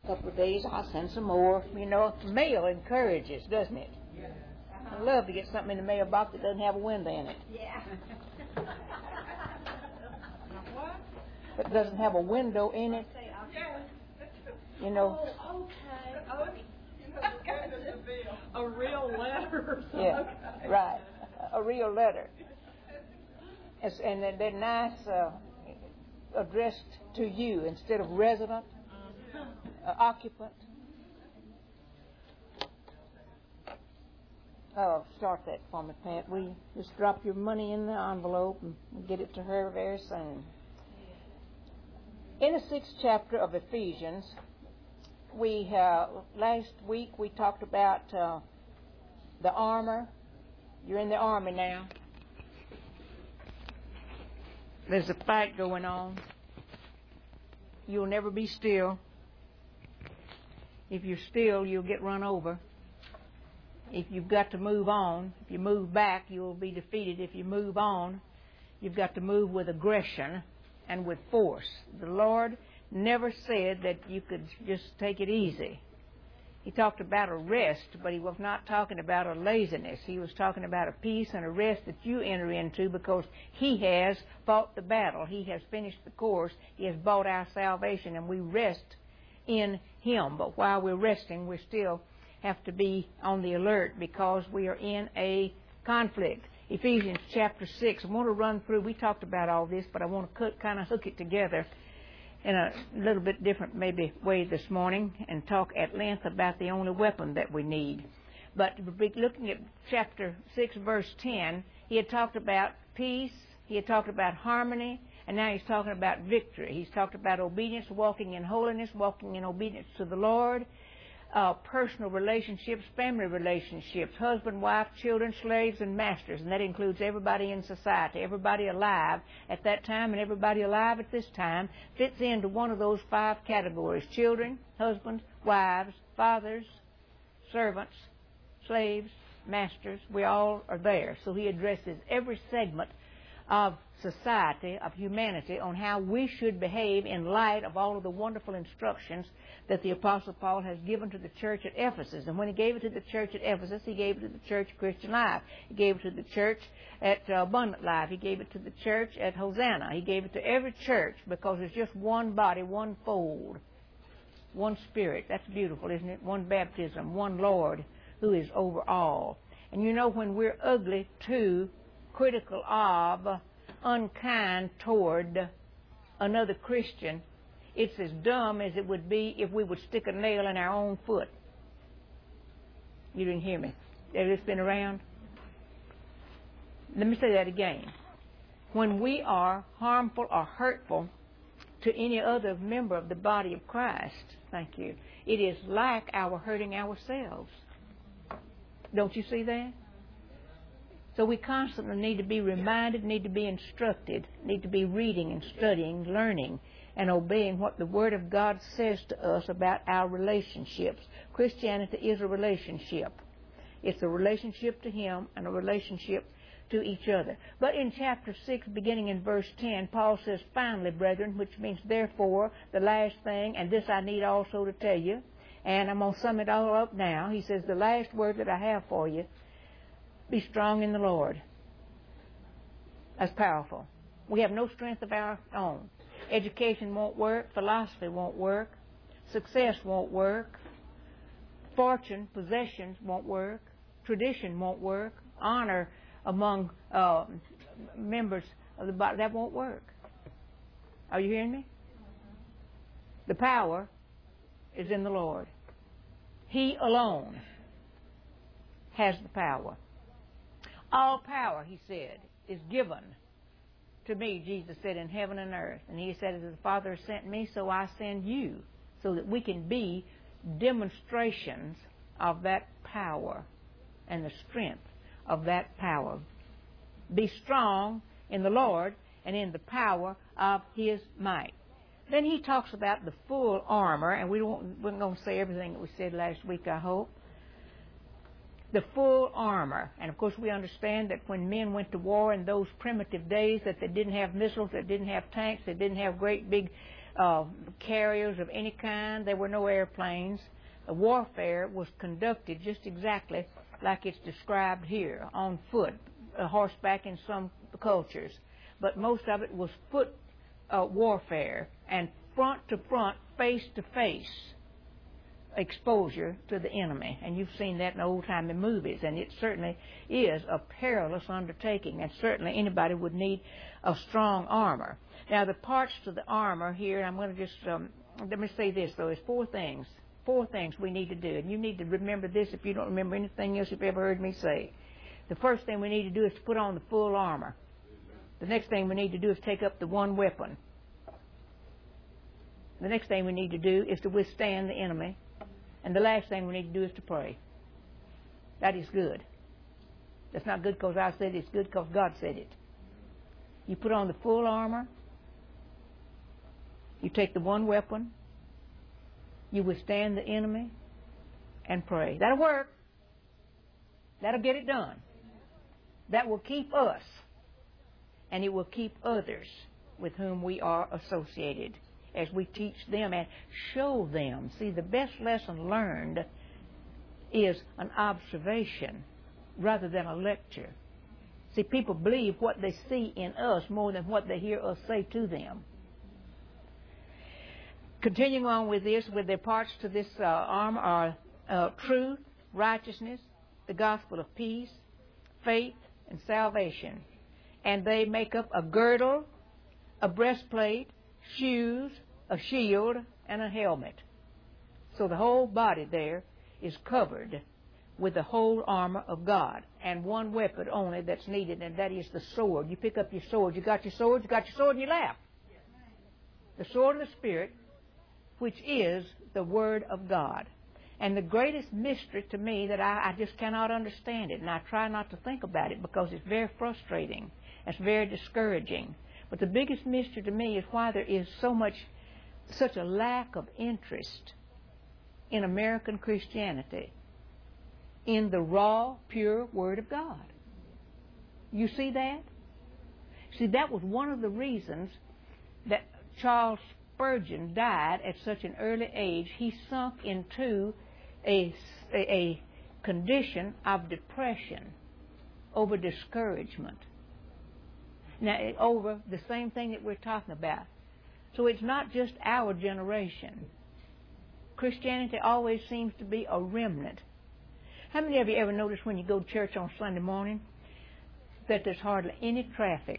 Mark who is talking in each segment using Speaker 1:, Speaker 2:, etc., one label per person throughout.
Speaker 1: A couple of days, I'll send some more. You know, mail encourages, doesn't it?
Speaker 2: Yeah.
Speaker 1: I love to get something in the mailbox that doesn't have a window in it.
Speaker 2: Yeah. What?
Speaker 1: That doesn't have a window in it. You know.
Speaker 2: Oh, okay. A real letter.
Speaker 1: Yeah, right. A real letter. And they're nice, addressed to you instead of resident, occupant. Oh, start that for me, Pat. Will you just drop your money in the envelope and get it to her very soon? In the 6th chapter of Ephesians, we last week we talked about the armor. You're in the army now. There's a fight going on. You'll never be still. If you're still, you'll get run over. If you've got to move on, if you move back, you'll be defeated. If you move on, you've got to move with aggression and with force. The Lord never said that you could just take it easy. He talked about a rest, but he was not talking about a laziness. He was talking about a peace and a rest that you enter into because he has fought the battle. He has finished the course. He has bought our salvation, and we rest in him. But while we're resting, we still have to be on the alert because we are in a conflict. Ephesians chapter 6. I want to run through. We talked about all this, but I want to kind of hook it together in a little bit different maybe way this morning and talk at length about the only weapon that we need. But looking at chapter 6, verse 10, he had talked about peace, he had talked about harmony, and now he's talking about victory. He's talked about obedience, walking in holiness, walking in obedience to the Lord, personal relationships, family relationships, husband, wife, children, slaves, and masters. And that includes everybody in society, everybody alive at that time and everybody alive at this time fits into one of those 5 categories: children, husbands, wives, fathers, servants, slaves, masters. We all are there. So he addresses every segment of society, of humanity, on how we should behave in light of all of the wonderful instructions that the Apostle Paul has given to the church at Ephesus. And when he gave it to the church at Ephesus, he gave it to the church Christian Life. He gave it to the church at Abundant Life. He gave it to the church at Hosanna. He gave it to every church because it's just one body, one fold, one Spirit. That's beautiful, isn't it? One baptism, one Lord who is over all. And you know, when we're ugly to, critical of, unkind toward another Christian, it's as dumb as it would be if we would stick a nail in our own foot. You didn't hear me. Have this been around? Let me say that again. When we are harmful or hurtful to any other member of the body of Christ, thank you, it is like our hurting ourselves. Don't you see that? So we constantly need to be reminded, need to be instructed, need to be reading and studying, learning, and obeying what the Word of God says to us about our relationships. Christianity is a relationship. It's a relationship to Him and a relationship to each other. But in chapter 6, beginning in verse 10, Paul says, finally, brethren, which means therefore, the last thing, and this I need also to tell you, and I'm going to sum it all up now. He says, the last word that I have for you, be strong in the Lord. That's powerful. We have no strength of our own. Education won't work. Philosophy won't work. Success won't work. Fortune, possessions won't work. Tradition won't work. Honor among members of the body, that won't work. Are you hearing me? The power is in the Lord. He alone has the power. All power, he said, is given to me, Jesus said, in heaven and earth. And he said, as the Father has sent me, so I send you, so that we can be demonstrations of that power and the strength of that power. Be strong in the Lord and in the power of His might. Then he talks about the full armor, and we're not going to say everything that we said last week, I hope. The full armor. And of course we understand that when men went to war in those primitive days, that they didn't have missiles, they didn't have tanks, they didn't have great big carriers of any kind. There were no airplanes. The warfare was conducted just exactly like it's described here, on foot, horseback in some cultures. But most of it was foot warfare and front to front, face to face exposure to the enemy. And you've seen that in old-timey movies, and it certainly is a perilous undertaking, and certainly anybody would need a strong armor. Now, the parts to the armor here, I'm going to just, let me say this, though, is four things we need to do. And you need to remember this if you don't remember anything else you've ever heard me say. The first thing we need to do is to put on the full armor. The next thing we need to do is take up the one weapon. The next thing we need to do is to withstand the enemy. And the last thing we need to do is to pray. That is good. That's not good because I said it. It's good because God said it. You put on the full armor. You take the one weapon. You withstand the enemy and pray. That'll work. That'll get it done. That will keep us, and it will keep others with whom we are associated as we teach them and show them. See, the best lesson learned is an observation rather than a lecture. See, people believe what they see in us more than what they hear us say to them. Continuing on with this, with the parts to this armor are truth, righteousness, the gospel of peace, faith, and salvation. And they make up a girdle, a breastplate, shoes, a shield, and a helmet. So the whole body there is covered with the whole armor of God, and one weapon only that's needed, and that is the sword. You pick up your sword. You got your sword in your lap. The sword of the Spirit, which is the Word of God. And the greatest mystery to me that I just cannot understand it, and I try not to think about it because it's very frustrating. It's very discouraging. But the biggest mystery to me is why there is such a lack of interest in American Christianity in the raw, pure Word of God. You see that? See, that was one of the reasons that Charles Spurgeon died at such an early age. He sunk into a condition of depression over discouragement. Now, over the same thing that we're talking about. So it's not just our generation. Christianity always seems to be a remnant. How many of you ever noticed when you go to church on Sunday morning that there's hardly any traffic?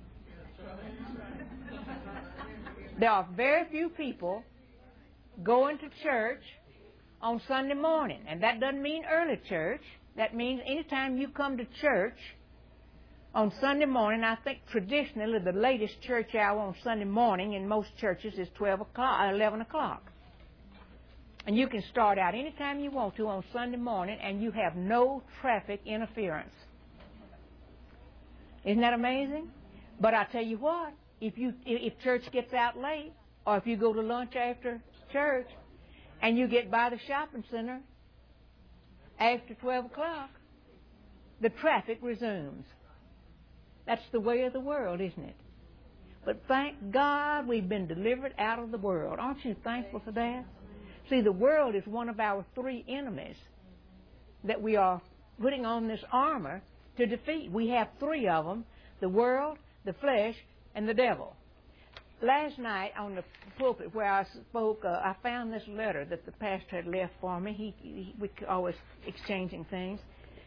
Speaker 1: There are very few people going to church on Sunday morning. And that doesn't mean early church. That means anytime you come to church on Sunday morning. I think traditionally the latest church hour on Sunday morning in most churches is 11 o'clock. And you can start out anytime you want to on Sunday morning, and you have no traffic interference. Isn't that amazing? But I tell you what, if church gets out late, or if you go to lunch after church, and you get by the shopping center after 12 o'clock, the traffic resumes. That's the way of the world, isn't it? But thank God we've been delivered out of the world. Aren't you thankful for that? See, the world is one of our three enemies that we are putting on this armor to defeat. We have three of them: the world, the flesh, and the devil. Last night on the pulpit where I spoke, I found this letter that the pastor had left for me. We always exchanging things.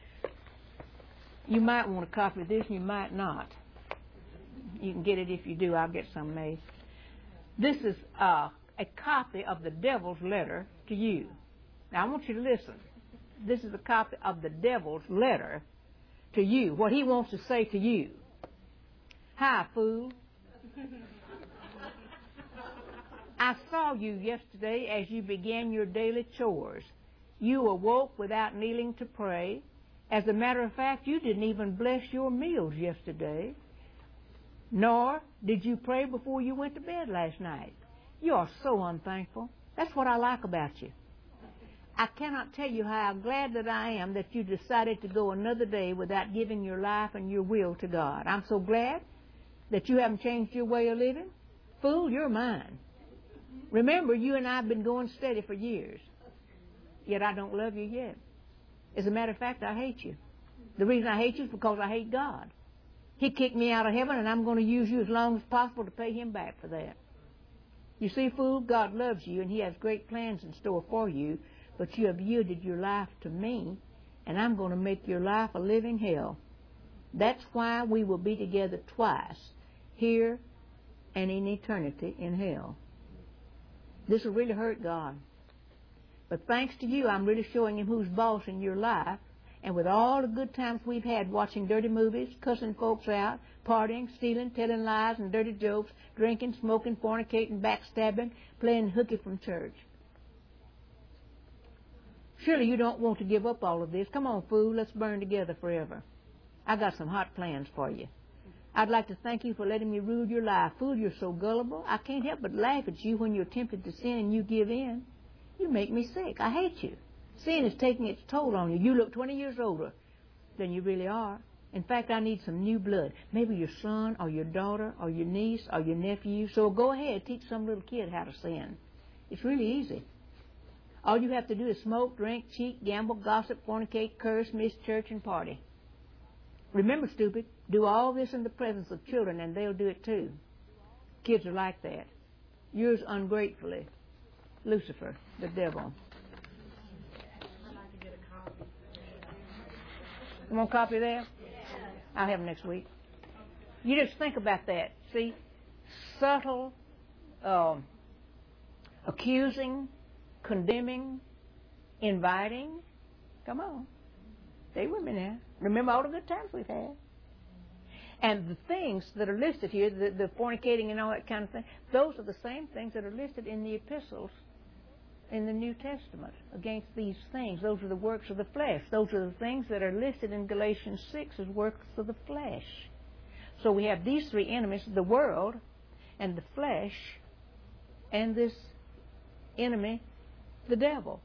Speaker 1: You might want a copy of this, and you might not. You can get it if you do. I'll get some made. This is a copy of the devil's letter to you. Now, I want you to listen. This is a copy of the devil's letter to you, what he wants to say to you. Hi, fool. I saw you yesterday as you began your daily chores. You awoke without kneeling to pray. As a matter of fact, you didn't even bless your meals yesterday. Nor did you pray before you went to bed last night. You are so unthankful. That's what I like about you. I cannot tell you how glad that I am that you decided to go another day without giving your life and your will to God. I'm so glad that you haven't changed your way of living. Fool, you're mine. Remember, you and I have been going steady for years. Yet I don't love you yet. As a matter of fact, I hate you. The reason I hate you is because I hate God. He kicked me out of heaven, and I'm going to use you as long as possible to pay Him back for that. You see, fool, God loves you, and He has great plans in store for you, but you have yielded your life to me, and I'm going to make your life a living hell. That's why we will be together twice, here and in eternity in hell. This will really hurt God. But thanks to you, I'm really showing Him who's boss in your life. And with all the good times we've had watching dirty movies, cussing folks out, partying, stealing, telling lies and dirty jokes, drinking, smoking, fornicating, backstabbing, playing hooky from church. Surely you don't want to give up all of this. Come on, fool, let's burn together forever. I got some hot plans for you. I'd like to thank you for letting me rule your life. Fool, you're so gullible. I can't help but laugh at you when you're tempted to sin and you give in. You make me sick. I hate you. Sin is taking its toll on you. You look 20 years older than you really are. In fact, I need some new blood. Maybe your son or your daughter or your niece or your nephew. So go ahead, teach some little kid how to sin. It's really easy. All you have to do is smoke, drink, cheat, gamble, gossip, fornicate, curse, miss church, and party. Remember, stupid, do all this in the presence of children and they'll do it too. Kids are like that. Yours ungratefully, Lucifer, the devil. You want a copy there? I'll have them next week. You just think about that. See, subtle, accusing, condemning, inviting. Come on. Stay with me now. Remember all the good times we've had. And the things that are listed here, the fornicating and all that kind of thing, those are the same things that are listed in the epistles in the New Testament against these things. Those are the works of the flesh. Those are the things that are listed in Galatians 6 as works of the flesh. So we have these three enemies, the world and the flesh and this enemy, the devil.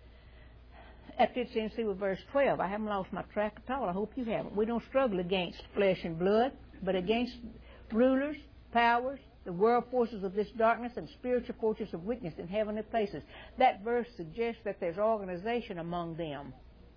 Speaker 1: That fits in, see, with verse 12. I haven't lost my track at all. I hope you haven't. We don't struggle against flesh and blood, but against rulers, powers, the world forces of this darkness, and spiritual forces of wickedness in heavenly places. That verse suggests that there's organization among them.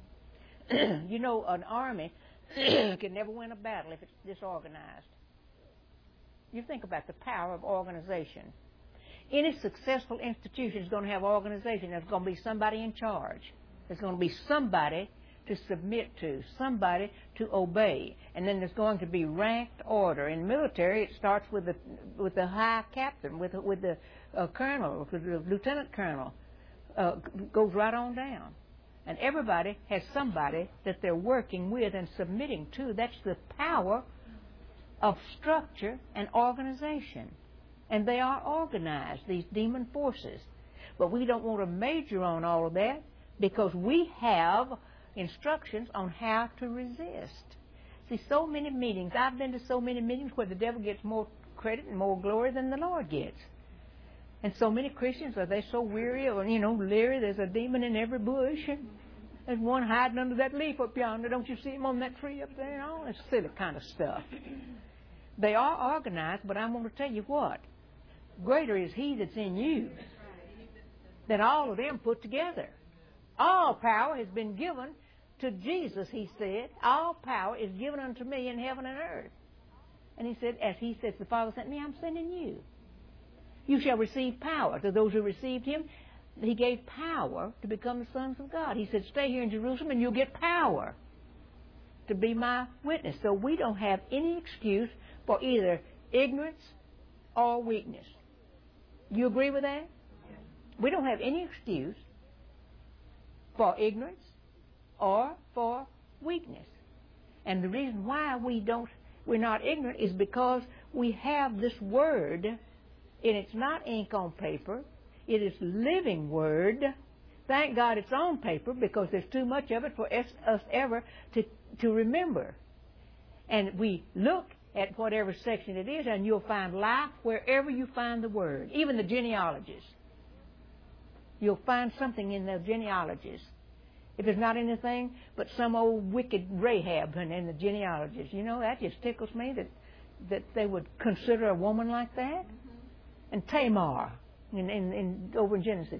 Speaker 1: You know, an army can never win a battle if it's disorganized. You think about the power of organization. Any successful institution is going to have organization. There's going to be somebody in charge. There's going to be somebody to submit to, somebody to obey. And then there's going to be ranked order. In military, it starts with the high captain, with the colonel, with the lieutenant colonel. Goes right on down. And everybody has somebody that they're working with and submitting to. That's the power of structure and organization. And they are organized, these demon forces. But we don't want to major on all of that because we have instructions on how to resist. See, so many meetings, I've been to so many meetings where the devil gets more credit and more glory than the Lord gets. And so many Christians, are they so weary or, leery, there's a demon in every bush. And there's one hiding under that leaf up yonder. Don't you see him on that tree up there? And all that silly kind of stuff. They are organized, but I'm going to tell you what. Greater is He that's in you than all of them put together. All power has been given to Jesus, He said. All power is given unto me in heaven and earth. And He said, as He says, the Father sent me, I'm sending you. You shall receive power. To those who received Him, He gave power to become the sons of God. He said, stay here in Jerusalem and you'll get power to be my witness. So we don't have any excuse for either ignorance or weakness. You agree with that? Yes. We don't have any excuse for ignorance or for weakness. And the reason why we're not ignorant is because we have this Word, and it's not ink on paper. It is living Word. Thank God it's on paper because there's too much of it for us ever to remember. And we look at whatever section it is, and you'll find life wherever you find the Word. Even the genealogies. You'll find something in the genealogies. If it's not anything but some old wicked Rahab in the genealogies. That just tickles me that they would consider a woman like that. And Tamar. over in Genesis.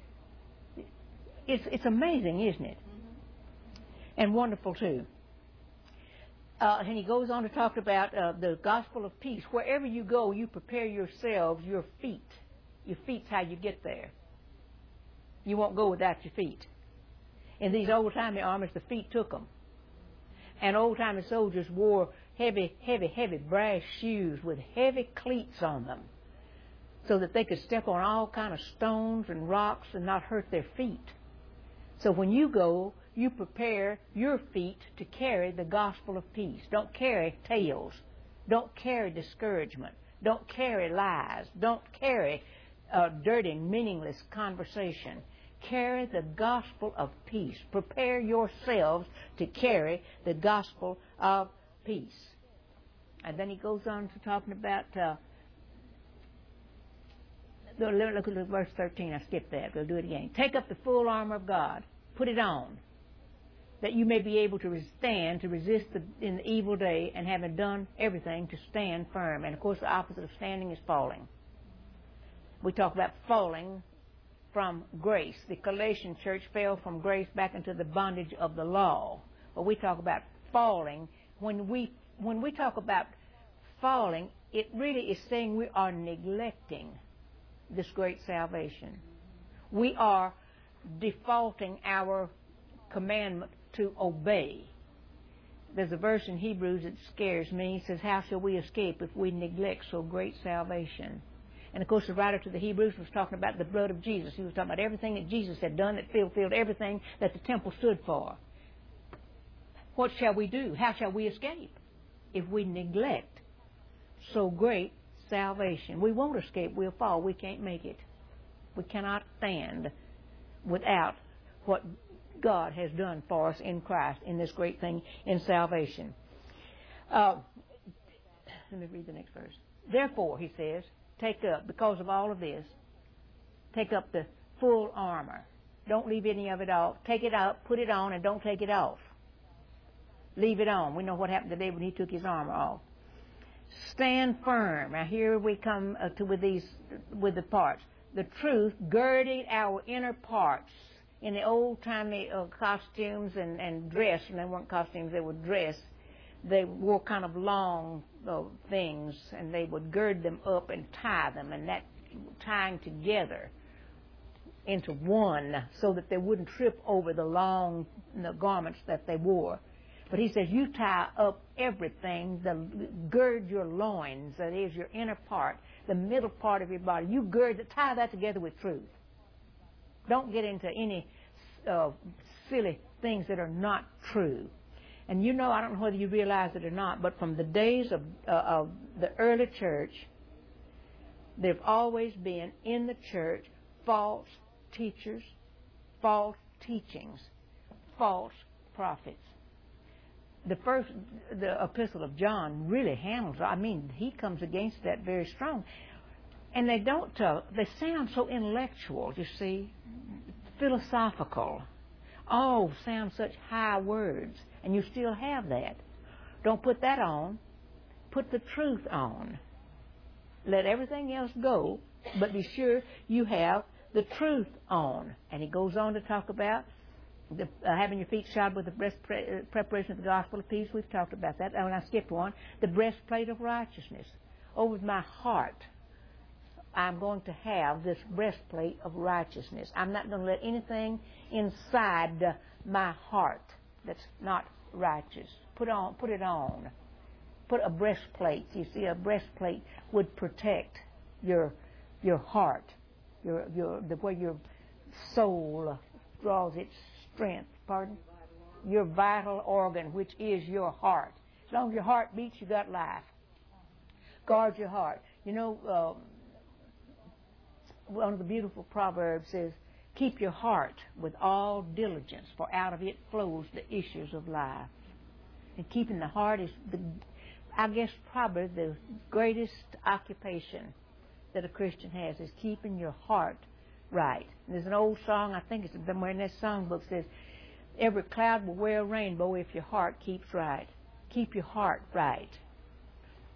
Speaker 1: It's amazing, isn't it? And wonderful too. And he goes on to talk about the gospel of peace. Wherever you go, you prepare yourselves, your feet. Your feet's how you get there. You won't go without your feet. In these old-timey armies, the feet took them. And old-timey soldiers wore heavy brass shoes with heavy cleats on them so that they could step on all kind of stones and rocks and not hurt their feet. So when you go, you prepare your feet to carry the gospel of peace. Don't carry tales. Don't carry discouragement. Don't carry lies. Don't carry dirty, meaningless conversation. Carry the gospel of peace. Prepare yourselves to carry the gospel of peace. And then he goes on to talking about, look at verse 13. I skipped that. We'll do it again. Take up the full armor of God. Put it on, that you may be able to withstand, to resist in the evil day, and having done everything, to stand firm. And, of course, the opposite of standing is falling. We talk about falling from grace. The Galatian church fell from grace back into the bondage of the law. But we talk about falling. When we talk about falling, it really is saying we are neglecting this great salvation. We are defaulting our commandment to obey. There's a verse in Hebrews that scares me. It says, how shall we escape if we neglect so great salvation? And, of course, the writer to the Hebrews was talking about the blood of Jesus. He was talking about everything that Jesus had done that fulfilled everything that the temple stood for. What shall we do? How shall we escape if we neglect so great salvation? We won't escape. We'll fall. We can't make it. We cannot stand without what God has done for us in Christ in this great thing in salvation. Let me read the next verse. Therefore, he says, take up, because of all of this, take up the full armor. Don't leave any of it off. Take it out, put it on, and don't take it off. Leave it on. We know what happened today when he took his armor off. Stand firm. Now here we come with the parts. The truth girded our inner parts. In the old-timey costumes and dress, and they weren't costumes, they were dress, they wore kind of long things, and they would gird them up and tie them, and that tying together into one so that they wouldn't trip over the long garments that they wore. But he says, you tie up everything, gird your loins, that is your inner part, the middle part of your body. You tie that together with truth. Don't get into any silly things that are not true. And you know, I don't know whether you realize it or not, but from the days of the early church, there have always been in the church false teachers, false teachings, false prophets. The epistle of John really handles it. I mean, he comes against that very strong. And they sound so intellectual, you see, philosophical. Oh, sound such high words. And you still have that. Don't put that on. Put the truth on. Let everything else go, but be sure you have the truth on. And he goes on to talk about having your feet shod with the preparation of the gospel of peace. We've talked about that. Oh, and I skipped one. The breastplate of righteousness. Over my heart, I'm going to have this breastplate of righteousness. I'm not going to let anything inside my heart that's not righteous. Put it on. Put a breastplate. You see, a breastplate would protect your heart, where your soul draws its strength. Pardon? Your vital organ, which is your heart. As long as your heart beats, you got life. Guard your heart. You know, one of the beautiful proverbs says, keep your heart with all diligence, for out of it flows the issues of life. And keeping the heart is, I guess, probably the greatest occupation that a Christian has, is keeping your heart right. And there's an old song, I think it's somewhere in that songbook, says, every cloud will wear a rainbow if your heart keeps right. Keep your heart right.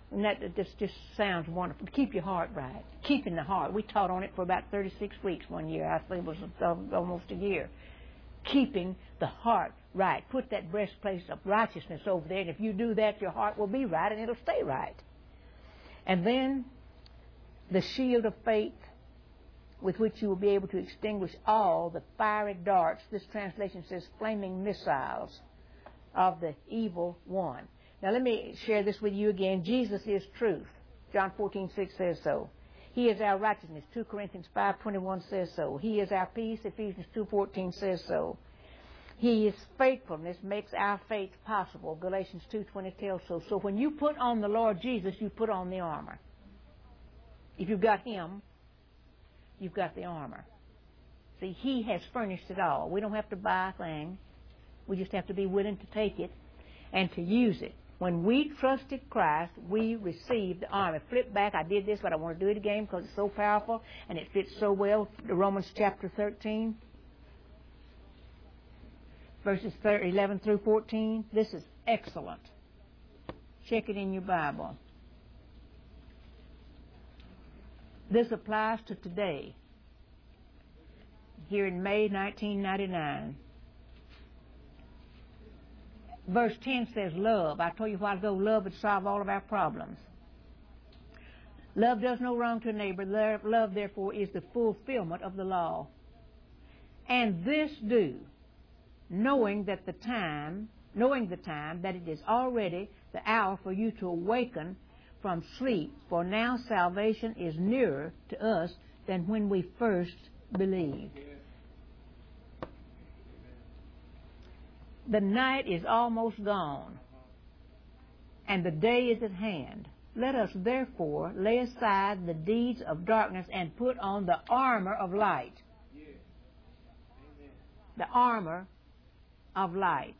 Speaker 1: And that just sounds wonderful. Keep your heart right. Keeping the heart. We taught on it for about 36 weeks one year. I think it was almost a year. Keeping the heart right. Put that breastplate of righteousness over there, and if you do that, your heart will be right, and it'll stay right. And then the shield of faith, with which you will be able to extinguish all the fiery darts. This translation says flaming missiles of the evil one. Now let me share this with you again. Jesus is truth. John 14:6 says so. He is our righteousness. 2 Corinthians 5:21 says so. He is our peace. Ephesians 2:14 says so. He is faithfulness, makes our faith possible. Galatians 2:20 tells so. So when you put on the Lord Jesus, you put on the armor. If you've got Him, you've got the armor. See, He has furnished it all. We don't have to buy a thing. We just have to be willing to take it and to use it. When we trusted Christ, we received the armor. Flip back. I did this, but I want to do it again because it's so powerful and it fits so well. Romans chapter 13, verses 11 through 14. This is excellent. Check it in your Bible. This applies to today, here in May 1999. Verse 10 says love. I told you a while ago, love would solve all of our problems. Love does no wrong to a neighbor. Love, therefore, is the fulfillment of the law. And this do, knowing the time that it is already the hour for you to awaken from sleep, for now salvation is nearer to us than when we first believed. The night is almost gone, and the day is at hand. Let us therefore lay aside the deeds of darkness and put on the armor of light. The armor of light.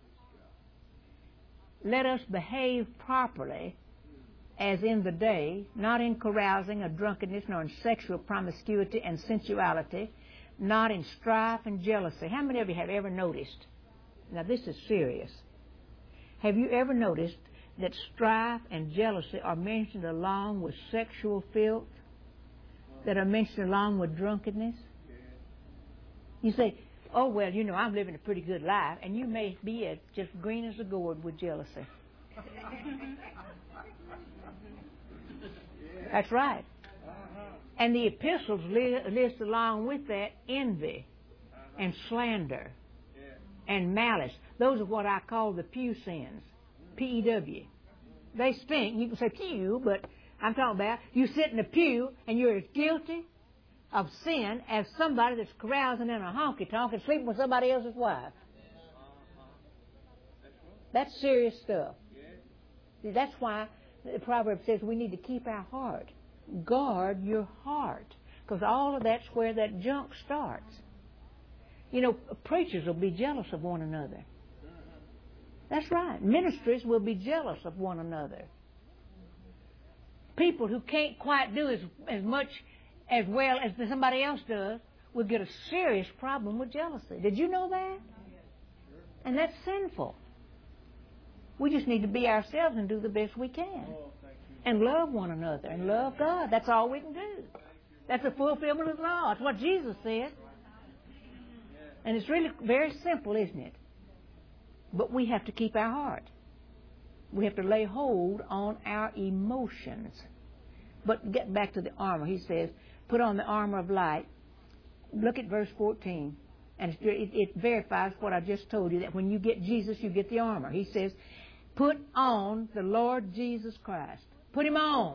Speaker 1: Let us behave properly as in the day, not in carousing or drunkenness, nor in sexual promiscuity and sensuality, not in strife and jealousy. How many of you have ever noticed? Now this is serious. Have you ever noticed that strife and jealousy are mentioned along with sexual filth? That are mentioned along with drunkenness? You say, oh, well, you know, I'm living a pretty good life, and you may be just green as a gourd with jealousy. That's right. And the epistles list along with that envy and slander and malice. Those are what I call the pew sins. P-E-W. They stink. You can say pew, but I'm talking about you sit in a pew and you're as guilty of sin as somebody that's carousing in a honky-tonk and sleeping with somebody else's wife. That's serious stuff. See, that's why the proverb says we need to keep our heart. Guard your heart. Because all of that's where that junk starts. You know, preachers will be jealous of one another. That's right. Ministries will be jealous of one another. People who can't quite do as much as well as somebody else does will get a serious problem with jealousy. Did you know that? And that's sinful. We just need to be ourselves and do the best we can. And love one another and love God. That's all we can do. That's a fulfillment of the law. That's what Jesus said. And it's really very simple, isn't it? But we have to keep our heart. We have to lay hold on our emotions. But get back to the armor. He says, put on the armor of light. Look at verse 14. And it verifies what I just told you, that when you get Jesus, you get the armor. He says, put on the Lord Jesus Christ. Put Him on.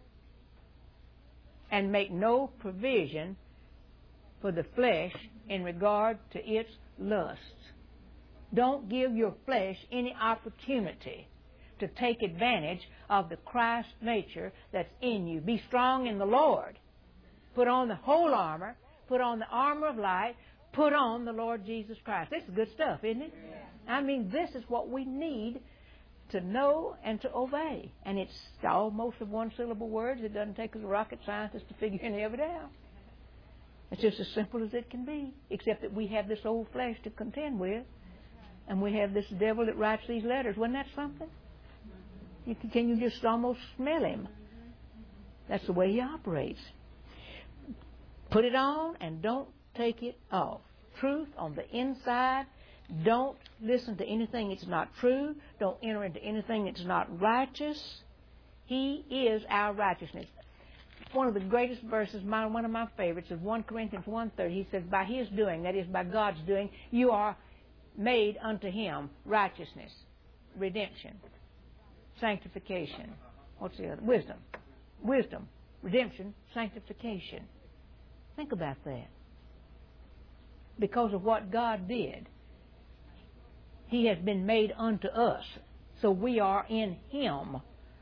Speaker 1: And make no provision for the flesh in regard to its lusts. Don't give your flesh any opportunity to take advantage of the Christ nature that's in you. Be strong in the Lord. Put on the whole armor. Put on the armor of light. Put on the Lord Jesus Christ. This is good stuff, isn't it? I mean, this is what we need to know and to obey. And it's almost of one-syllable words. It doesn't take us a rocket scientist to figure any of it out. It's just as simple as it can be, except that we have this old flesh to contend with, and we have this devil that writes these letters. Wasn't that something? Can you just almost smell him? That's the way he operates. Put it on and don't take it off. Truth on the inside. Don't listen to anything that's not true. Don't enter into anything that's not righteous. He is our righteousness. One of the greatest verses, one of my favorites, is 1 Corinthians 1:30. He says, by his doing, that is by God's doing, you are made unto him righteousness, redemption, sanctification. What's the other? Wisdom, redemption, sanctification. Think about that. Because of what God did, he has been made unto us. So we are in him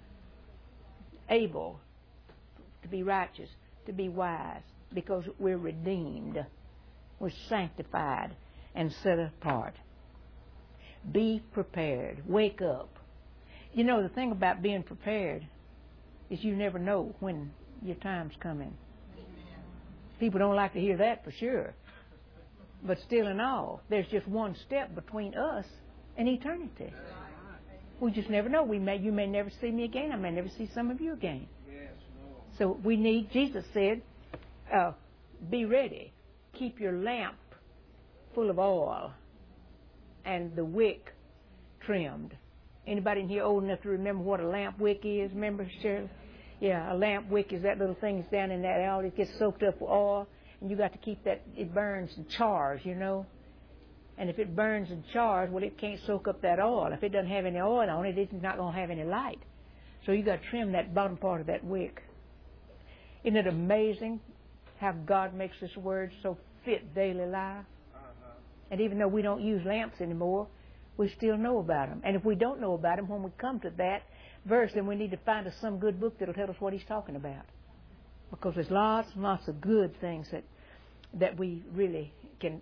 Speaker 1: able to be righteous, to be wise, because we're redeemed. We're sanctified and set apart. Be prepared. Wake up. You know, the thing about being prepared is you never know when your time's coming. People don't like to hear that for sure. But still in all, there's just one step between us and eternity. We just never know. You may never see me again. I may never see some of you again. So we need, Jesus said, be ready. Keep your lamp full of oil and the wick trimmed. Anybody in here old enough to remember what a lamp wick is? Remember, Shirley? Yeah, a lamp wick is that little thing that's down in that oil. It gets soaked up with oil, and you got to keep that. It burns and chars, you know. And if it burns and chars, well, it can't soak up that oil. If it doesn't have any oil on it, it's not going to have any light. So you got to trim that bottom part of that wick. Isn't it amazing how God makes this word so fit daily life? And even though we don't use lamps anymore, we still know about them. And if we don't know about them, when we come to that verse, then we need to find us some good book that will tell us what he's talking about. Because there's lots and lots of good things that we really can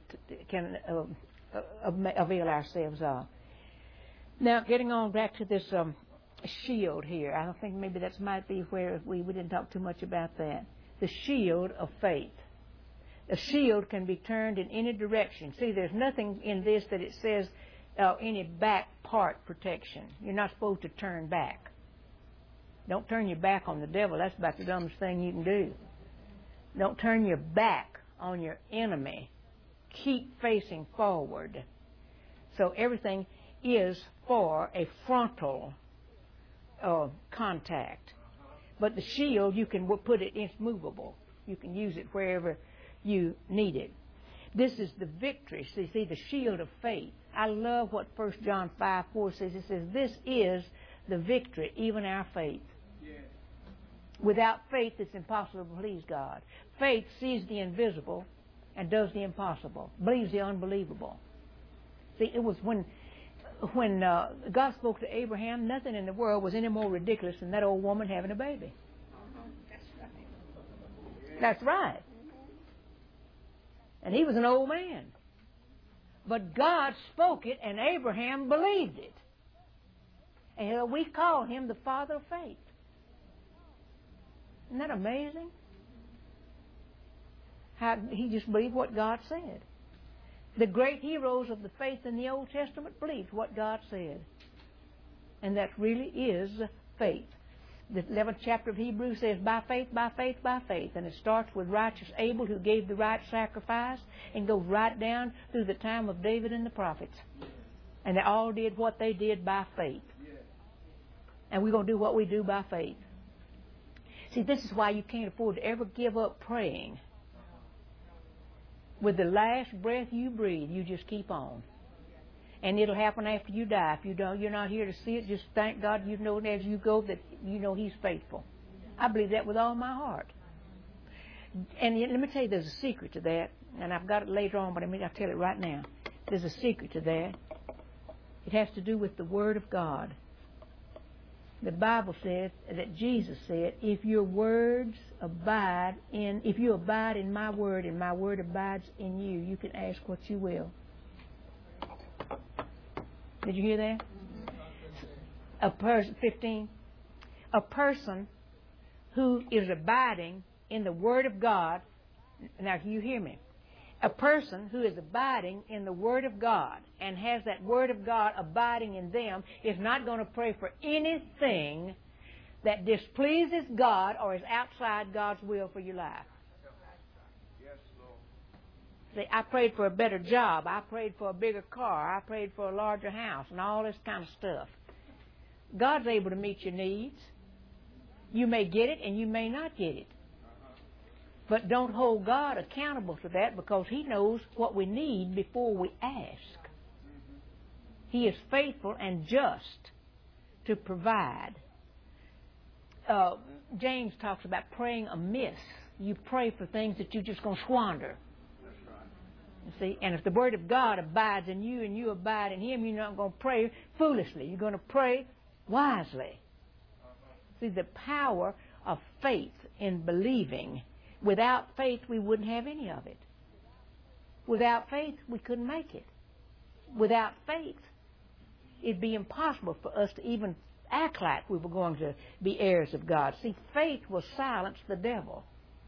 Speaker 1: avail ourselves of. Now, getting on back to this shield here. I don't think maybe that might be where we didn't talk too much about that. The shield of faith. A shield can be turned in any direction. See, there's nothing in this that it says any back part protection. You're not supposed to turn back. Don't turn your back on the devil. That's about the dumbest thing you can do. Don't turn your back on your enemy. Keep facing forward. So everything is for a frontal contact. But the shield, you can put it, it's movable. You can use it wherever you need it. This is the victory. So you see, the shield of faith. I love what 1 John 5:4 says. It says, this is the victory, even our faith. Without faith, it's impossible to please God. Faith sees the invisible and does the impossible, believes the unbelievable. See, it was when God spoke to Abraham, nothing in the world was any more ridiculous than that old woman having a baby. That's right. And he was an old man. But God spoke it, and Abraham believed it. And we call him the father of faith. Isn't that amazing? How he just believed what God said. The great heroes of the faith in the Old Testament believed what God said. And that really is faith. The 11th chapter of Hebrews says, by faith, by faith, by faith. And it starts with righteous Abel, who gave the right sacrifice, and goes right down through the time of David and the prophets. And they all did what they did by faith. And we're going to do what we do by faith. See, this is why you can't afford to ever give up praying. With the last breath you breathe, you just keep on. And it'll happen after you die. If you don't, you're not here to see it, just thank God you know as you go that you know He's faithful. I believe that with all my heart. And let me tell you, there's a secret to that. And I've got it later on, but I'll tell it right now. There's a secret to that. It has to do with the Word of God. The Bible says that Jesus said, if you abide in my word and my word abides in you, you can ask what you will. Did you hear that? 15. A person who is abiding in the Word of God, now you hear me, A person who is abiding in the Word of God and has that Word of God abiding in them is not going to pray for anything that displeases God or is outside God's will for your life. See, I prayed for a better job. I prayed for a bigger car. I prayed for a larger house and all this kind of stuff. God's able to meet your needs. You may get it and you may not get it. But don't hold God accountable to that, because He knows what we need before we ask. He is faithful and just to provide. James talks about praying amiss. You pray for things that you're just going to squander. You see, and if the Word of God abides in you and you abide in Him, you're not going to pray foolishly. You're going to pray wisely. See, the power of faith in believing. Without faith, we wouldn't have any of it. Without faith, we couldn't make it. Without faith, it'd be impossible for us to even act like we were going to be heirs of God. See, faith will silence the devil.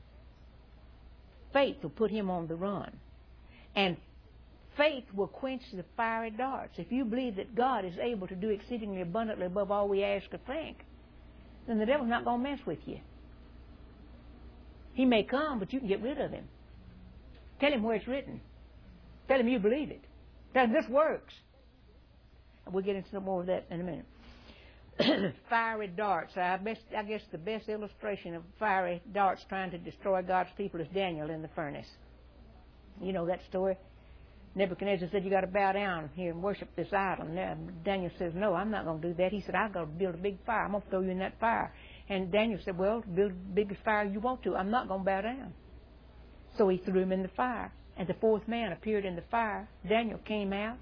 Speaker 1: Faith will put him on the run. And faith will quench the fiery darts. If you believe that God is able to do exceedingly abundantly above all we ask or think, then the devil's not going to mess with you. He may come, but you can get rid of him. Tell him where it's written. Tell him you believe it. Tell him this works. And we'll get into some more of that in a minute. Fiery darts. I guess the best illustration of fiery darts trying to destroy God's people is Daniel in the furnace. You know that story? Nebuchadnezzar said, you got to bow down here and worship this idol. And Daniel says, no, I'm not going to do that. He said, I've got to build a big fire. I'm going to throw you in that fire. And Daniel said, well, build the biggest fire you want to. I'm not going to bow down. So he threw him in the fire. And the fourth man appeared in the fire. Daniel came out.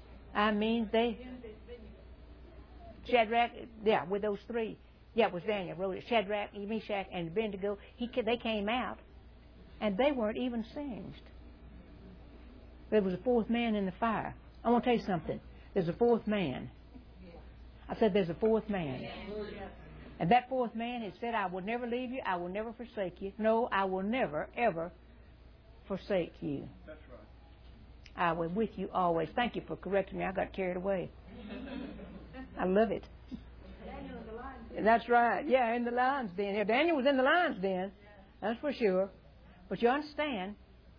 Speaker 1: Shadrach, with those three. Yeah, it was Daniel wrote it. Shadrach, Meshach, and Abednego. They came out, and they weren't even singed. There was a fourth man in the fire. I want to tell you something. There's a fourth man. I said there's a fourth man. And that fourth man had said, I will never leave you. I will never forsake you. No, I will never, ever forsake you.
Speaker 3: That's right.
Speaker 1: I will with you always. Thank you for correcting me. I got carried away. I love it.
Speaker 2: Daniel in the lion's den.
Speaker 1: That's right. Yeah, in the lion's den. Yeah, Daniel was in the lion's den. That's for sure. But you understand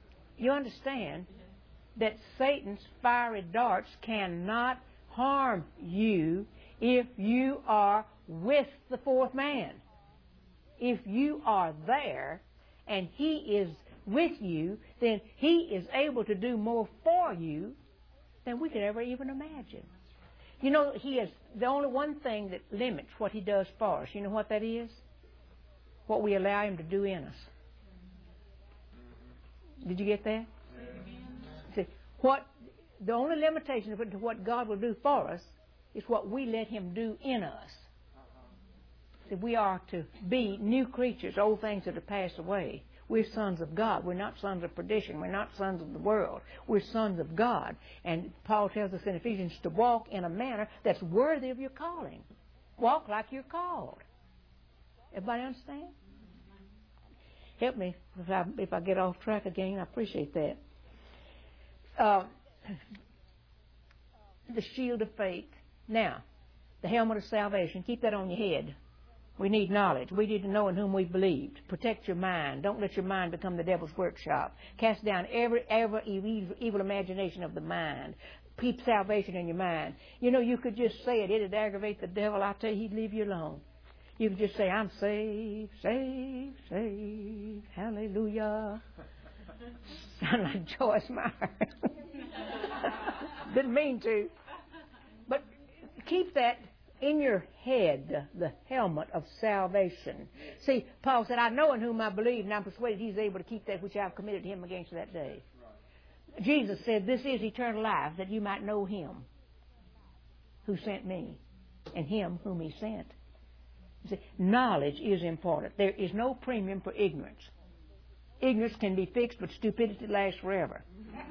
Speaker 1: that Satan's fiery darts cannot harm you if you are with the fourth man. If you are there and he is with you, then he is able to do more for you than we could ever even imagine. You know, he is the only one thing that limits what he does for us. You know what that is? What we allow him to do in us. Did you get that? See, the only limitation to what God will do for us is what we let him do in us. See, we are to be new creatures, old things that are passed away. We're sons of God. We're not sons of perdition. We're not sons of the world. We're sons of God. And Paul tells us in Ephesians to walk in a manner that's worthy of your calling. Walk like you're called. Everybody understand? Help me if I get off track again. I appreciate that. The shield of faith. Now, the helmet of salvation. Keep that on your head. We need knowledge. We need to know in whom we believed. Protect your mind. Don't let your mind become the devil's workshop. Cast down every evil imagination of the mind. Keep salvation in your mind. You know, you could just say it. It'd aggravate the devil. I tell you, he'd leave you alone. You could just say, I'm saved, saved, saved. Hallelujah. Sound like Joyce Meyer. Didn't mean to. But keep that in your head, the helmet of salvation. See, Paul said, I know in whom I believe, and I'm persuaded he's able to keep that which I've committed him against that day. Right. Jesus said, this is eternal life, that you might know him who sent me, and him whom he sent. See, knowledge is important. There is no premium for ignorance. Ignorance can be fixed, but stupidity lasts forever.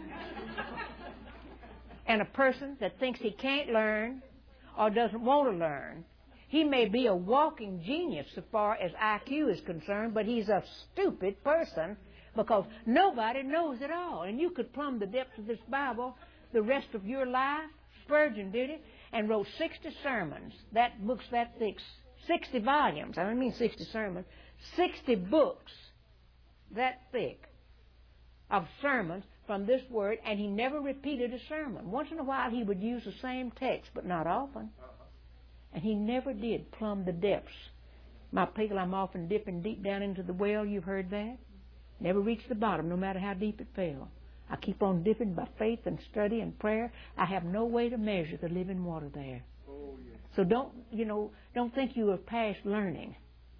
Speaker 1: And a person that thinks he can't learn or doesn't want to learn, he may be a walking genius so far as IQ is concerned, but he's a stupid person because nobody knows it all. And you could plumb the depths of this Bible the rest of your life. Spurgeon did it and wrote 60 sermons. That book's that thick. 60 volumes. I don't mean 60 sermons. 60 books that thick of sermons from this Word, and he never repeated a sermon. Once in a while he would use the same text, but not often. And he never did plumb the depths. My people, I'm often dipping deep down into the well. You've heard that? Never reached the bottom, no matter how deep it fell. I keep on dipping by faith and study and prayer. I have no way to measure the living water there. Oh, yes. So don't think you are past learning.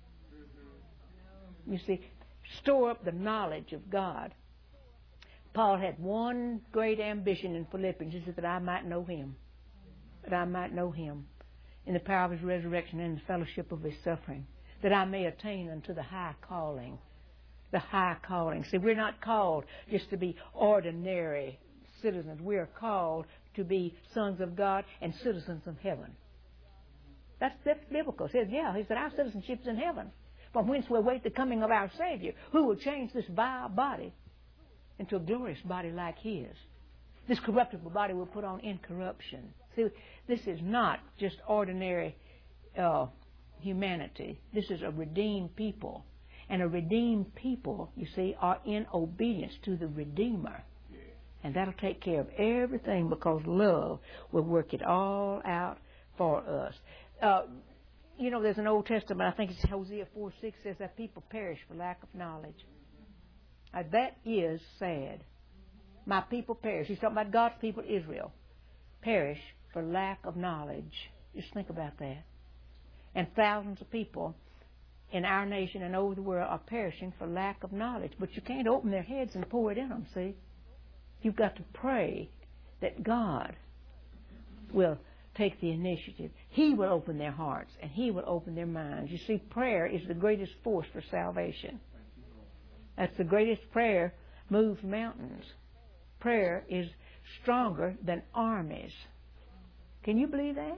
Speaker 1: You see, store up the knowledge of God. Paul had one great ambition in Philippians. He said that I might know Him. That I might know Him in the power of His resurrection and the fellowship of His suffering. That I may attain unto the high calling. The high calling. See, we're not called just to be ordinary citizens. We are called to be sons of God and citizens of heaven. That's biblical. It says, he said, our citizenship's in heaven, from whence we await the coming of our Savior, who will change this vile body into a glorious body like His. This corruptible body will put on incorruption. See, this is not just ordinary humanity. This is a redeemed people. And a redeemed people, you see, are in obedience to the Redeemer. And that'll take care of everything, because love will work it all out for us. There's an Old Testament, I think it's Hosea 4:6, says that people perish for lack of knowledge. That is sad. My people perish. He's talking about God's people, Israel. Perish for lack of knowledge. Just think about that. And thousands of people in our nation and over the world are perishing for lack of knowledge. But you can't open their heads and pour it in them, see? You've got to pray that God will take the initiative. He will open their hearts and He will open their minds. You see, prayer is the greatest force for salvation. That's the greatest. Prayer moves mountains. Prayer is stronger than armies. Can you believe that?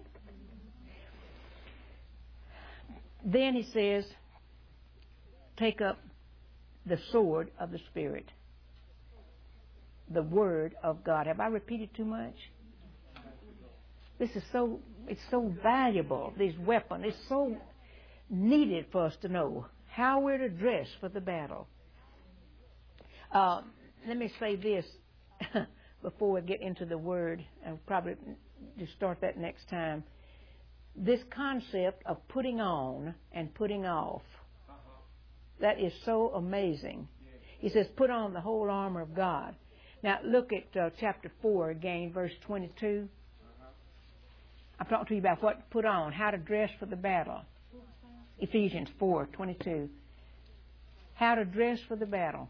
Speaker 1: Then he says, take up the sword of the Spirit, the Word of God. Have I repeated too much? It's so valuable, these weapons. It's so needed for us to know how we're to dress for the battle. Let me say this before we get into the Word. I'll probably just start that next time. This concept of putting on and putting off, that is so amazing. He says, put on the whole armor of God. Now, look at chapter 4 again, verse 22. I'm talking to you about what to put on, how to dress for the battle. Ephesians 4:22. How to dress for the battle.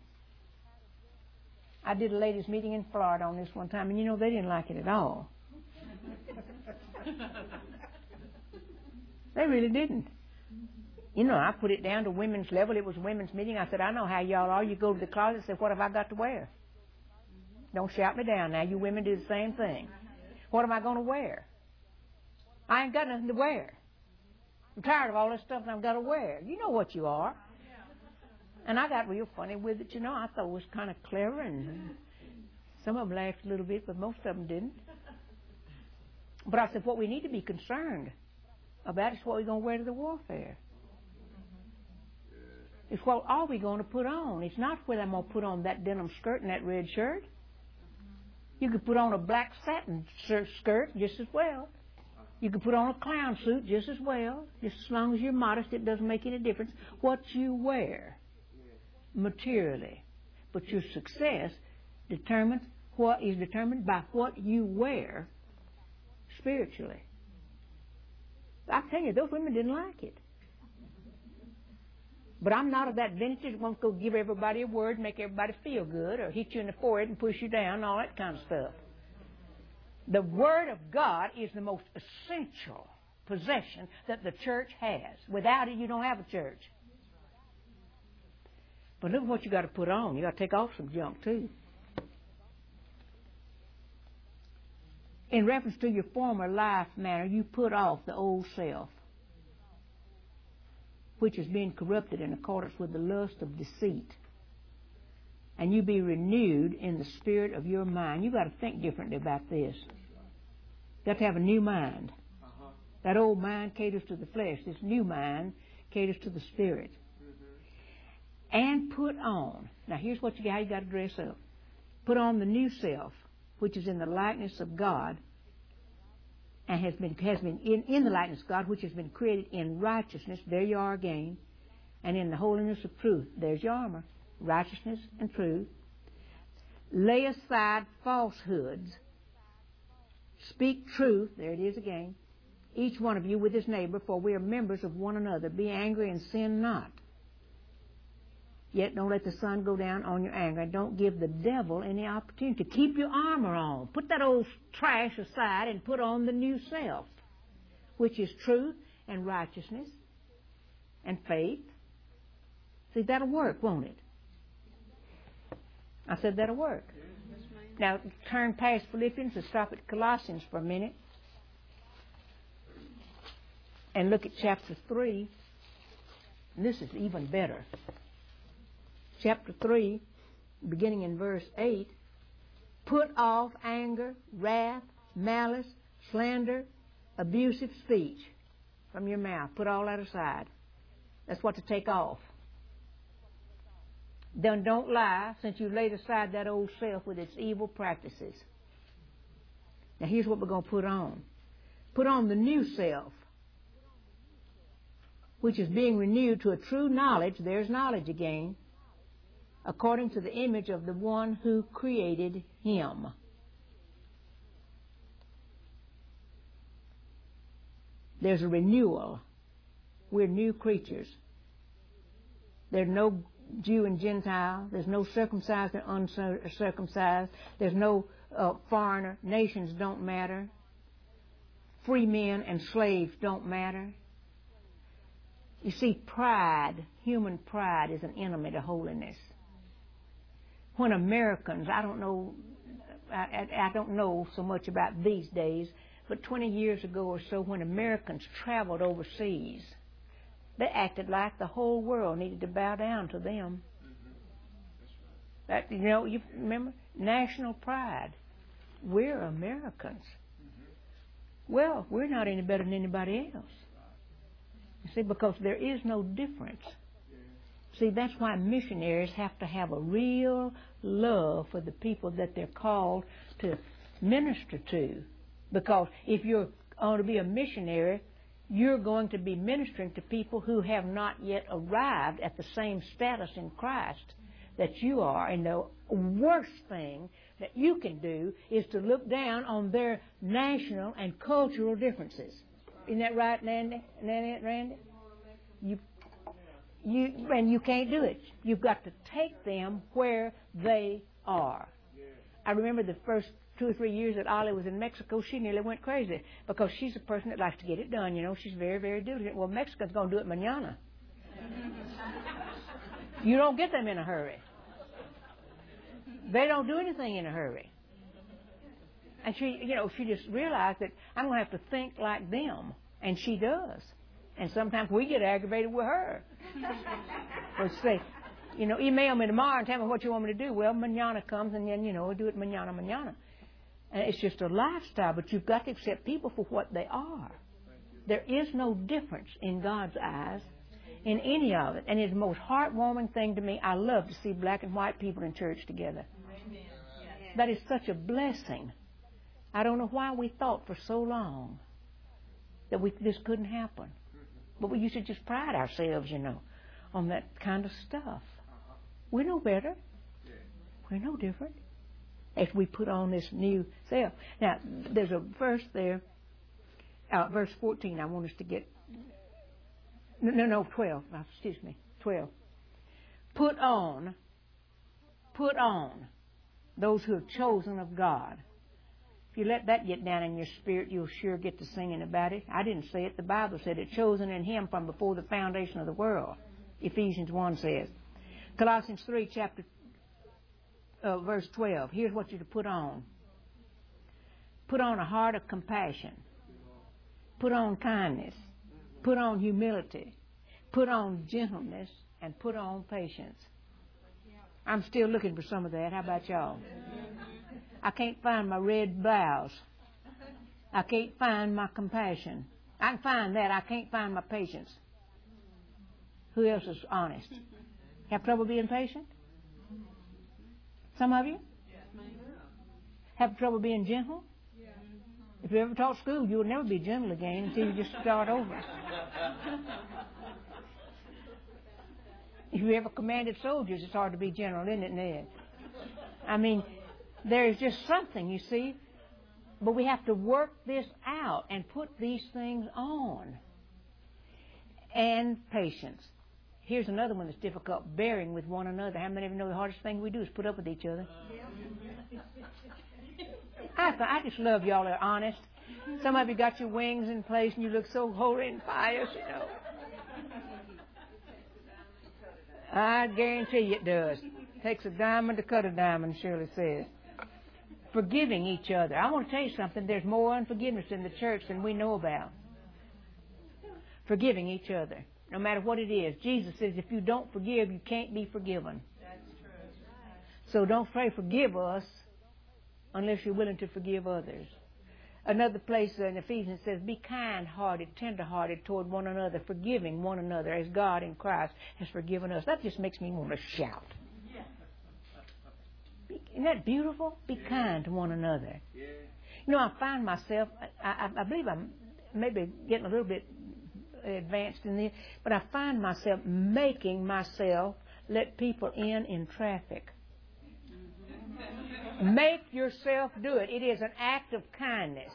Speaker 1: I did a ladies' meeting in Florida on this one time, and they didn't like it at all. They really didn't. I put it down to women's level. It was a women's meeting. I said, I know how y'all are. You go to the closet and say, what have I got to wear? Don't shout me down now. You women do the same thing. What am I going to wear? I ain't got nothing to wear. I'm tired of all this stuff that I've got to wear. You know what you are. And I got real funny with it, I thought it was kind of clever, and some of them laughed a little bit, but most of them didn't. But I said, what we need to be concerned about is what we're going to wear to the warfare. It's what are we going to put on. It's not whether I'm going to put on that denim skirt and that red shirt. You could put on a black satin skirt just as well. You could put on a clown suit just as well. Just as long as you're modest, it doesn't make any difference what you wear materially. But your success is determined by what you wear spiritually. I tell you, those women didn't like it. But I'm not of that vintage that wants to go give everybody a word, make everybody feel good, or hit you in the forehead and push you down, and all that kind of stuff. The Word of God is the most essential possession that the church has. Without it, you don't have a church. But look at what you got to put on. You got to take off some junk too. In reference to your former life manner, you put off the old self, which is being corrupted in accordance with the lust of deceit. and you be renewed in the spirit of your mind. You've got to think differently about this. You've got to have a new mind. That old mind caters to the flesh. This new mind caters to the spirit. And put on. Now here's what how you got to dress up. Put on the new self, which is in the likeness of God, and has been in the likeness of God, which has been created in righteousness. There you are again. And in the holiness of truth. There's your armor. Righteousness and truth. Lay aside falsehoods. Speak truth. There it is again. Each one of you with his neighbor, for we are members of one another. Be angry and sin not. Yet don't let the sun go down on your anger. Don't give the devil any opportunity. Keep your armor on. Put that old trash aside and put on the new self, which is truth and righteousness and faith. See, that'll work, won't it? I said that'll work. Now, turn past Philippians and stop at Colossians for a minute. And look at chapter 3. And this is even better. Chapter 3, beginning in verse 8. Put off anger, wrath, malice, slander, abusive speech from your mouth. Put all that aside. That's what to take off. Then don't lie, since you've laid aside that old self with its evil practices. Now here's what we're going to put on. Put on the new self, which is being renewed to a true knowledge. There's knowledge again. According to the image of the one who created him. There's a renewal. We're new creatures. There's no Jew and Gentile. There's no circumcised and uncircumcised. There's no foreigner. Nations don't matter. Free men and slaves don't matter. You see, pride, human pride, is an enemy to holiness. When Americans, I don't know so much about these days, but 20 years ago or so, when Americans traveled overseas, they acted like the whole world needed to bow down to them. That, you remember? National pride. We're Americans. Well, we're not any better than anybody else. You see, because there is no difference. See, that's why missionaries have to have a real love for the people that they're called to minister to. Because if you're going to be a missionary, you're going to be ministering to people who have not yet arrived at the same status in Christ that you are. And the worst thing that you can do is to look down on their national and cultural differences. Isn't that right, Randy? And you can't do it. You've got to take them where they are. I remember the first 2 or 3 years that Ollie was in Mexico, she nearly went crazy because she's a person that likes to get it done. She's very, very diligent. Well, Mexico's going to do it mañana. You don't get them in a hurry. They don't do anything in a hurry. And she just realized that I'm going to have to think like them. And she does. And sometimes we get aggravated with her. But say, email me tomorrow and tell me what you want me to do. Well, mañana comes and then, we'll do it mañana. And it's just a lifestyle, but you've got to accept people for what they are. There is no difference in God's eyes in any of it. And it's the most heartwarming thing to me. I love to see black and white people in church together. Amen. That is such a blessing. I don't know why we thought for so long that this couldn't happen. But we used to just pride ourselves, on that kind of stuff. We're no better. We're no different as we put on this new self. Now, there's a verse there, verse 14, I want us to get. No, 12. Excuse me, 12. Put on those who are chosen of God. If you let that get down in your spirit, you'll sure get to singing about it. I didn't say it. The Bible said it. Chosen in Him from before the foundation of the world. Ephesians 1 says. Colossians 3, verse 12. Here's what you're to put on. Put on a heart of compassion. Put on kindness. Put on humility. Put on gentleness. And put on patience. I'm still looking for some of that. How about y'all? I can't find my red blouse. I can't find my compassion. I can find that. I can't find my patience. Who else is honest? Have trouble being patient? Some of you? Have trouble being gentle? If you ever taught school, you will never be gentle again until you just start over. If you ever commanded soldiers, it's hard to be gentle, isn't it, Ned? I mean, there's just something, you see. But we have to work this out and put these things on. And patience. Here's another one that's difficult, bearing with one another. How many of you know the hardest thing we do is put up with each other? I just love y'all are honest. Some of you got your wings in place and you look so holy and pious, you know. I guarantee you it does. Takes a diamond to cut a diamond, Shirley says. Forgiving each other. I want to tell you something. There's more unforgiveness in the church than we know about. Forgiving each other, no matter what it is. Jesus says if you don't forgive, you can't be forgiven. That's true. So don't pray, forgive us, unless you're willing to forgive others. Another place in Ephesians says, be kind-hearted, tender-hearted toward one another, forgiving one another as God in Christ has forgiven us. That just makes me want to shout. Isn't that beautiful? Be kind to one another. You know, I find myself, I believe I'm maybe getting a little bit advanced in this, but I find myself making myself let people in traffic. Make yourself do it. It is an act of kindness.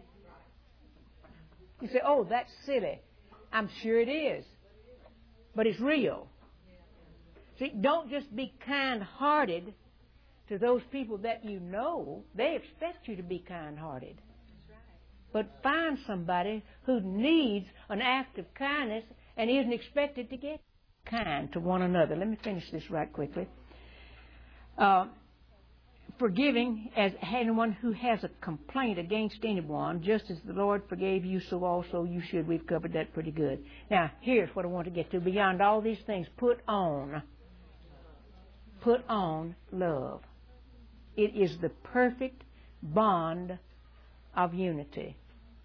Speaker 1: You say, oh, that's silly. I'm sure it is. But it's real. See, don't just be kind-hearted to those people that you know. They expect you to be kind-hearted. But find somebody who needs an act of kindness and isn't expected to get kind to one another. Let me finish this right quickly. Forgiving as anyone who has a complaint against anyone, just as the Lord forgave you, so also you should. We've covered that pretty good. Now, here's what I want to get to. Beyond all these things, put on love. It is the perfect bond of unity.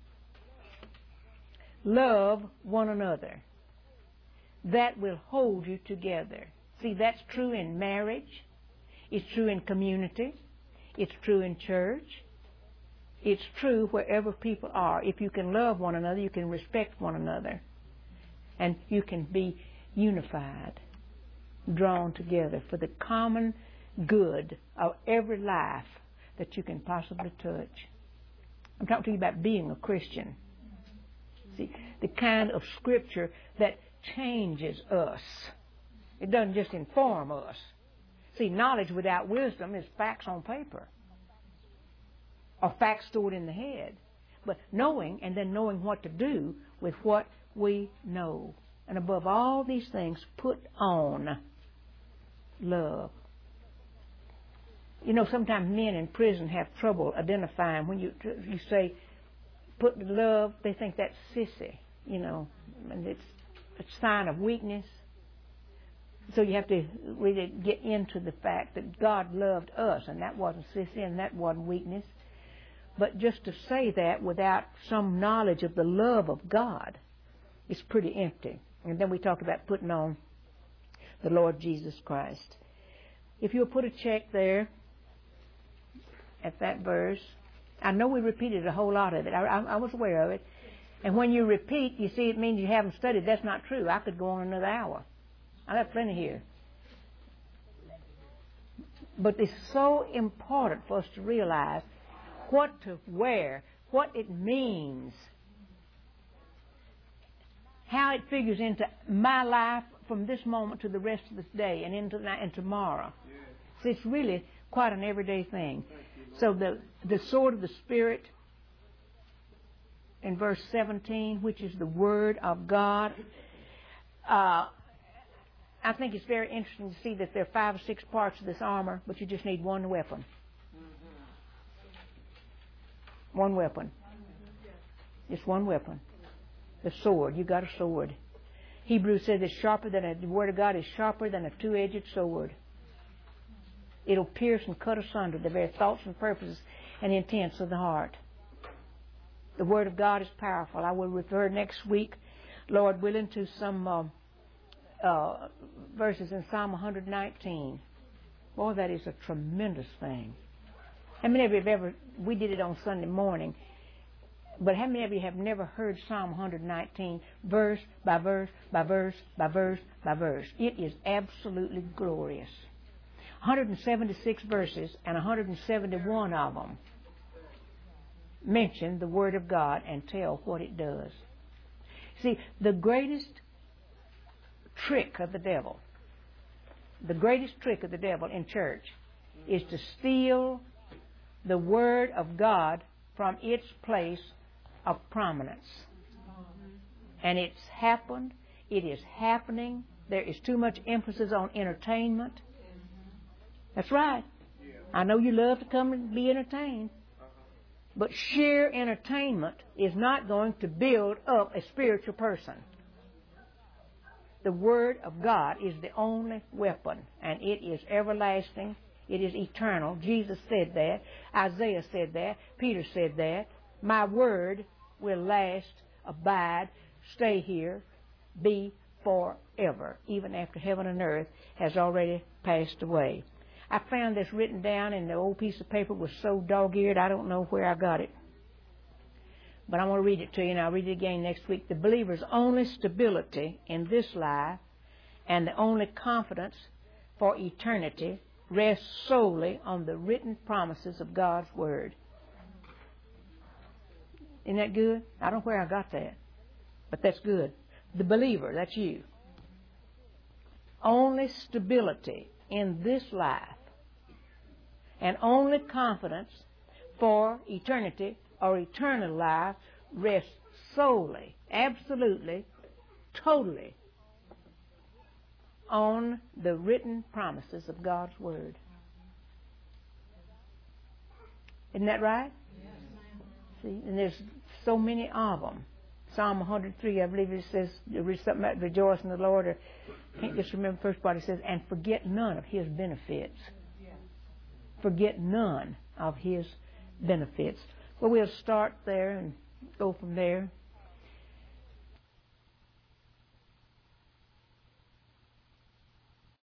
Speaker 1: Love one another. That will hold you together. See, that's true in marriage. It's true in community. It's true in church. It's true wherever people are. If you can love one another, you can respect one another. And you can be unified, drawn together for the common good of every life that you can possibly touch. I'm talking to you about being a Christian. See, the kind of Scripture that changes us. It doesn't just inform us. See, knowledge without wisdom is facts on paper or facts stored in the head. But knowing and then knowing what to do with what we know. And above all these things, put on love. You know, sometimes men in prison have trouble identifying. When you say, put love, they think that's sissy, you know, and it's a sign of weakness. So you have to really get into the fact that God loved us, and that wasn't sissy and that wasn't weakness. But just to say that without some knowledge of the love of God is pretty empty. And then we talked about putting on the Lord Jesus Christ. If you'll put a check there at that verse, I know we repeated a whole lot of it. I was aware of it. And when you repeat, you see, it means you haven't studied. That's not true. I could go on another hour. I got plenty here. But it's so important for us to realize what to wear, what it means, how it figures into my life from this moment to the rest of this day and into and tomorrow. So it's really quite an everyday thing. So the sword of the Spirit in verse 17, which is the Word of God, I think it's very interesting to see that there are 5 or 6 parts of this armor, but you just need one weapon. One weapon. Just one weapon. The sword. You got a sword. Hebrews says it's sharper than the Word of God is sharper than a 2-edged sword. It'll pierce and cut asunder the very thoughts and purposes and intents of the heart. The Word of God is powerful. I will refer next week, Lord willing, to some verses in Psalm 119. Boy, that is a tremendous thing. How many of you have ever, we did it on Sunday morning, but how many of you have never heard Psalm 119 verse by verse by verse by verse by verse? It is absolutely glorious. 176 verses and 171 of them mention the Word of God and tell what it does. See, the greatest trick of the devil in church is to steal the Word of God from its place of prominence. And it's happened. It is happening. There is too much emphasis on entertainment. That's right. I know you love to come and be entertained. But sheer entertainment is not going to build up a spiritual person. The Word of God is the only weapon, and it is everlasting. It is eternal. Jesus said that. Isaiah said that. Peter said that. My Word will last, abide, stay here, be forever, even after heaven and earth has already passed away. I found this written down, and the old piece of paper was so dog-eared, I don't know where I got it. But I'm going to read it to you, and I'll read it again next week. The believer's only stability in this life and the only confidence for eternity rests solely on the written promises of God's Word. Isn't that good? I don't know where I got that, but that's good. The believer, that's you. Only stability in this life and only confidence for eternity or eternal life rests solely, absolutely, totally on the written promises of God's Word. Isn't that right? Yes. See, and there's so many of them. Psalm 103, I believe it says, something about rejoice in the Lord, or I can't just remember the first part. It says, and forget none of His benefits. Forget none of His benefits. Well, we'll start there and go from there.